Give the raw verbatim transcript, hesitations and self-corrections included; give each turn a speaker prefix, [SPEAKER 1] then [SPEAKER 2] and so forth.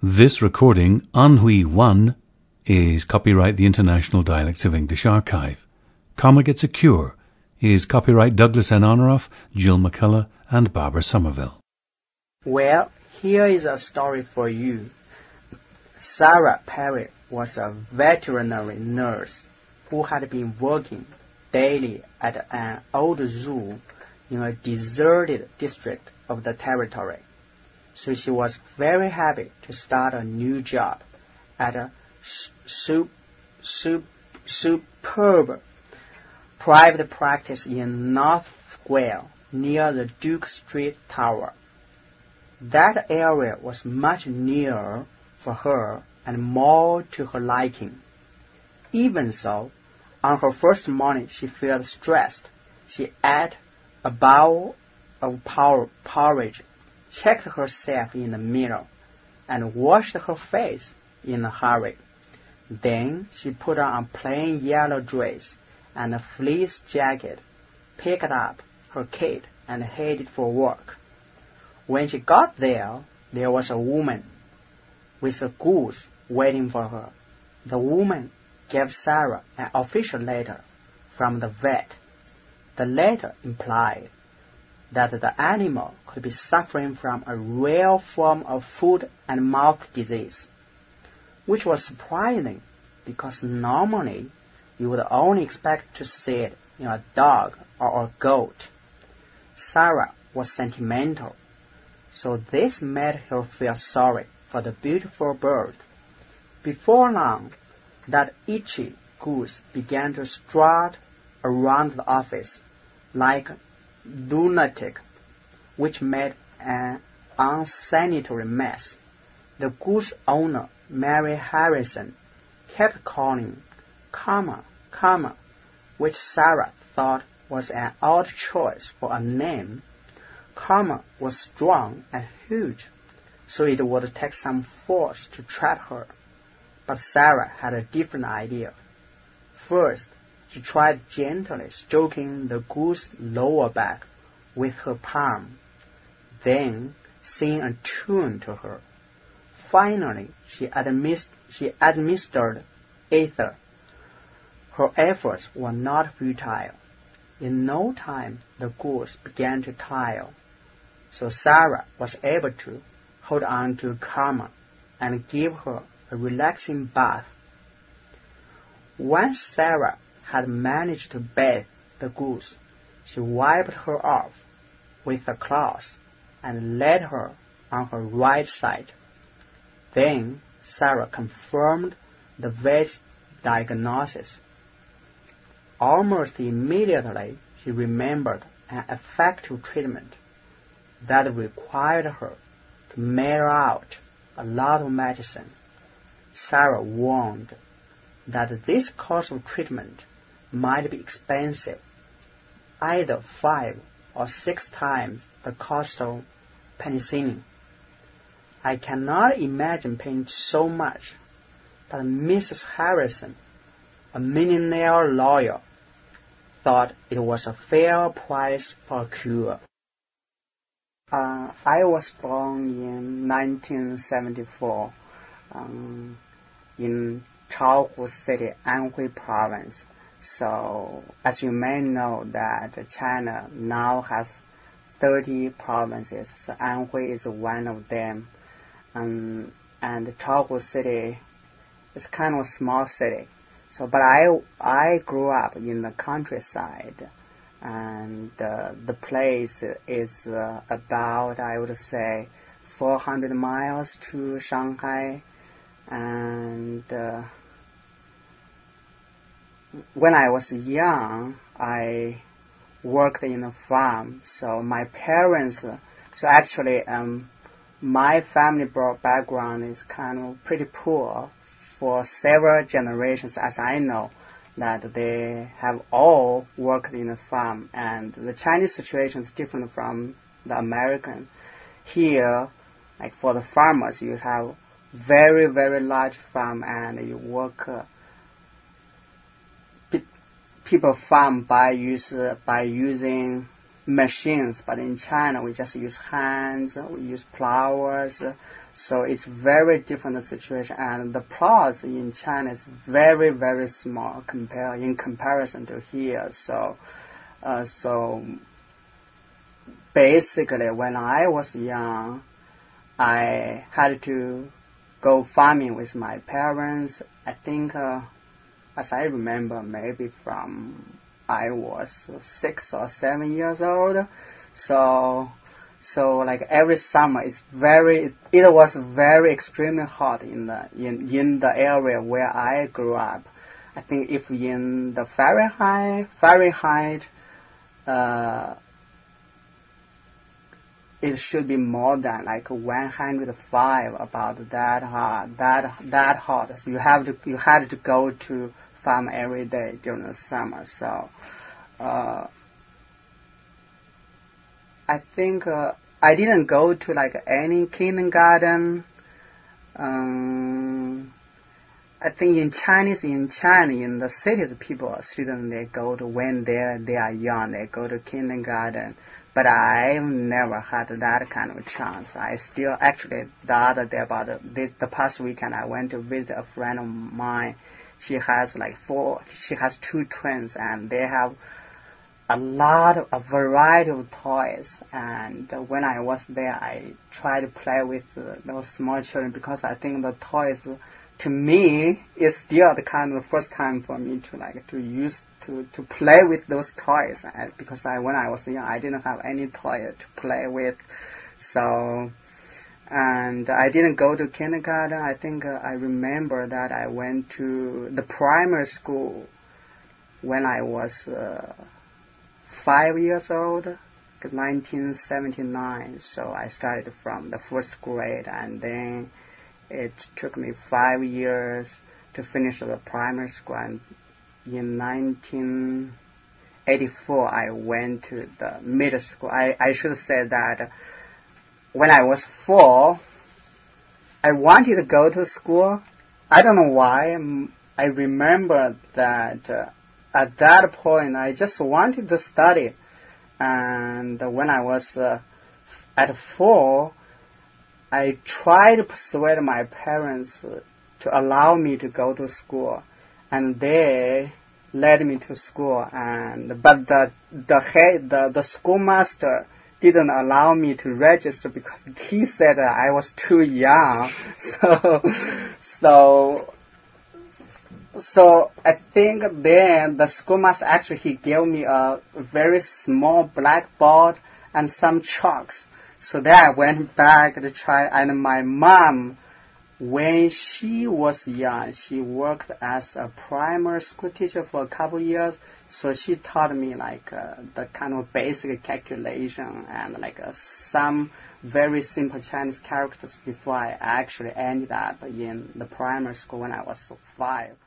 [SPEAKER 1] This recording, Anhui one, is copyright the International Dialects of English Archive. Comma Gets a Cure is copyright Douglas N. Honoraff, Jill McCullough, and Barbara Somerville.
[SPEAKER 2] Well, here is a story for you. Sarah Perry was a veterinary nurse who had been working daily at an old zoo in a deserted district of the territory. So she was very happy to start a new job at a su- su- superb private practice in North Square near the Duke Street Tower. That area was much nearer for her and more to her liking. Even so, on her first morning she felt stressed. She ate a bowl of por- porridge, checked herself in the mirror, and washed her face in a hurry. Then she put on a plain yellow dress and a fleece jacket, picked up her kit, and headed for work. When she got there, there was a woman with a goose waiting for her. The woman gave Sarah an official letter from the vet. The letter implied that the animal could be suffering from a rare form of foot and mouth disease, which was surprising because normally you would only expect to see it in a dog or a goat. Sarah was sentimental, so this made her feel sorry for the beautiful bird. Before long, that itchy goose began to strut around the office like a lunatic, which made an unsanitary mess. The goose owner, Mary Harrison, kept calling, Karma, Karma, which Sarah thought was an odd choice for a name. Karma was strong and huge, so it would take some force to trap her. But Sarah had a different idea. First, she tried gently stroking the goose's lower back with her palm, then sing a tune to her. Finally, she, administ- she administered ether. Her efforts were not futile. In no time, the goose began to tire, so Sarah was able to hold on to Karma and give her a relaxing bath. Once Sarah had managed to bathe the goose, she wiped her off with a cloth and laid her on her right side. Then Sarah confirmed the vet's diagnosis. Almost immediately, she remembered an effective treatment that required her to mail out a lot of medicine. Sarah warned that this course of treatment might be expensive, either five or six times the cost of penicillin. I cannot imagine paying so much, but Missus Harrison, a millionaire lawyer, thought it was a fair price for a cure. Uh, I was born in nineteen seventy-four um, in Chaohu City, Anhui Province. So, as you may know, that China now has thirty provinces. So Anhui is one of them, um, and Chaohu City is kind of a small city. So, but I I grew up in the countryside, and uh, the place is uh, about, I would say, four hundred miles to Shanghai, and uh, when I was young, I worked in a farm. So my parents, uh, so actually, um, my family background is kind of pretty poor for several generations, as I know, that they have all worked in a farm. And the Chinese situation is different from the American. Here, like for the farmers, you have very, very large farm, and you work. Uh, pe- people farm by use uh, by using machines, but in China we just use hands, we use plowers, uh, So it's very different situation, and the plots in China is very, very small compare in comparison to here. So, uh, so basically, when I was young, I had to go farming with my parents. I think, uh, as I remember, maybe from I was six or seven years old. So, so like every summer, it's very, it was very extremely hot in the in in the area where I grew up. I think if in the Fahrenheit Fahrenheit, uh, it should be more than like one hundred five, about that hot, that that hot. So you have to you had to go to farm every day during the summer. So, uh, I think uh, I didn't go to like any kindergarten. Um, I think in Chinese, in China, in the cities, people, students, they go to, when they they are young, they go to kindergarten. But I've never had that kind of chance. I still, actually, the other day, about the, the past weekend, I went to visit a friend of mine. She has like four, she has two twins, and they have a lot of, a variety of toys. And uh, when I was there, I tried to play with uh, those small children, because I think the toys, to me, is still the kind of first time for me to like to use to to play with those toys. Uh, because I when I was young, I didn't have any toy to play with, so. And I didn't go to kindergarten. I think uh, I remember that I went to the primary school when I was uh, five years old, nineteen seventy-nine. So I started from the first grade, and then it took me five years to finish the primary school. And in nineteen eighty-four, I went to the middle school. I, I should say that when I was four, I wanted to go to school. I don't know why. I remember that uh, at that point, I just wanted to study. And when I was uh, at four, I tried to persuade my parents uh, to allow me to go to school. And they led me to school. And but the the head, the, the schoolmaster didn't allow me to register, because he said that I was too young. So, so, so I think then the schoolmaster actually, he gave me a very small blackboard and some chalks. So then I went back to try, and my mom, when she was young, she worked as a primary school teacher for a couple of years. So she taught me like uh, the kind of basic calculation and like uh, some very simple Chinese characters before I actually ended up in the primary school when I was five.